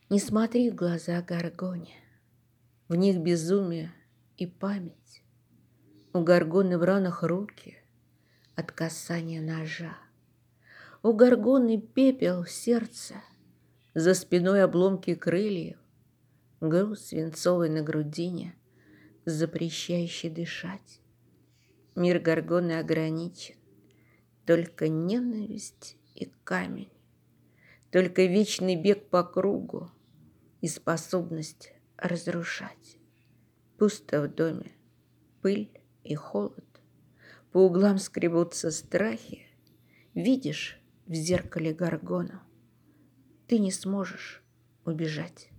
Не смотри в глаза Горгоне, в них безумие и память. У Горгоны в ранах руки от касания ножа. У Горгоны пепел в сердце, за спиной обломки крыльев, груз свинцовый на грудине, запрещающий дышать. Мир Горгоны ограничен, только ненависть и камень, только вечный бег по кругу и способность разрушать. Пусто в доме, пыль и холод, по углам скребутся страхи. Видишь в зеркале Горгону, ты не сможешь убежать.